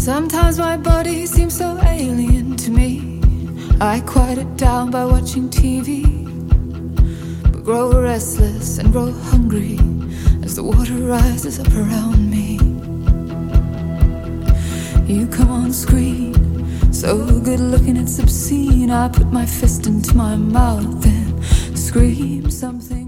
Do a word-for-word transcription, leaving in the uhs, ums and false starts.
Sometimes my body seems so alien to me. I quiet it down by watching T V, but grow restless and grow hungry as the water rises up around me. You come on screen, so good looking it's obscene. I put my fist into my mouth and scream something.